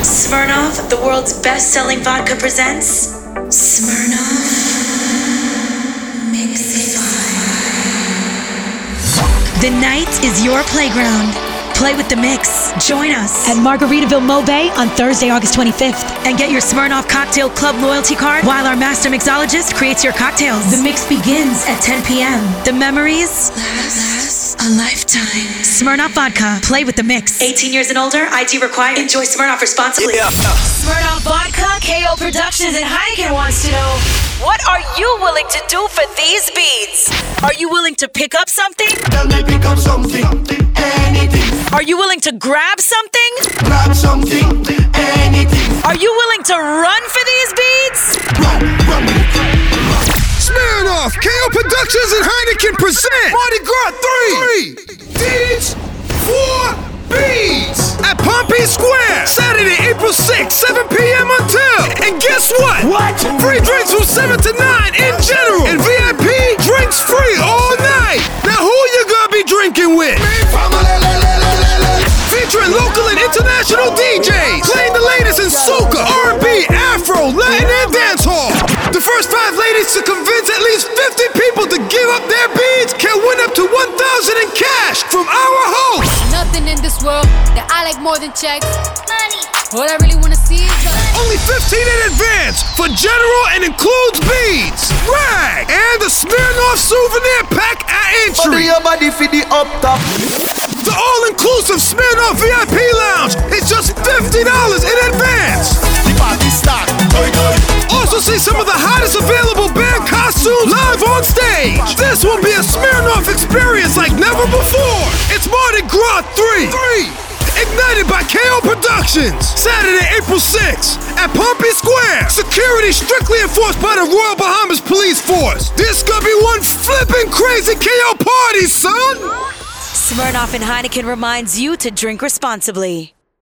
Smirnoff, the world's best-selling vodka, presents Smirnoff Mix. The night is your playground. Play with the mix. Join us at Margaritaville Mobay on Thursday, August 25th. And get your Smirnoff Cocktail Club loyalty card while our master mixologist creates your cocktails. The mix begins at 10 p.m. The memories last a lifetime. Smirnoff Vodka. Play with the mix. 18 years and older. ID required. Enjoy Smirnoff responsibly. Smirnoff Vodka, KO Productions, and Heineken wants to know, what are you willing to do for these beats? Are you willing to pick up something? Tell me pick up something, anything. Are you willing to grab something? Grab something, anything. Are you willing to run for these beats? Run. Smirnoff, KO Productions, and Heineken present Mardi Gras 3 Deeds for Beats at Pompey Square, Saturday, April 6th, 7 p.m. until. And guess what? What? Free drinks from 7 to 9 in general, and VIP drinks free all night. Now who you gonna be drinking with? Featuring local and international DJs, playing the latest in soca, R&B, Afro, Latin, and dancehall. The first 5 ladies to convince at least 50 people to give up their beads can win up to $1,000 in cash from our host. Nothing in this world that I like more than checks. Money. What I really wanna see is only 15 in advance for general and includes beads, rag, and the Smirnoff souvenir pack at entry. Your body for the up top. The all-inclusive Smirnoff VIP lounge is just $50 in advance. The party start. Also see some of the hottest available band costumes live on stage. This will be a Smirnoff experience like never before. It's Mardi Gras 3. Ignited by KO Productions. Saturday, April 6th at Pompey Square. Security strictly enforced by the Royal Bahamas Police Force. This gonna be one flippin' crazy KO party, son. Smirnoff and Heineken reminds you to drink responsibly.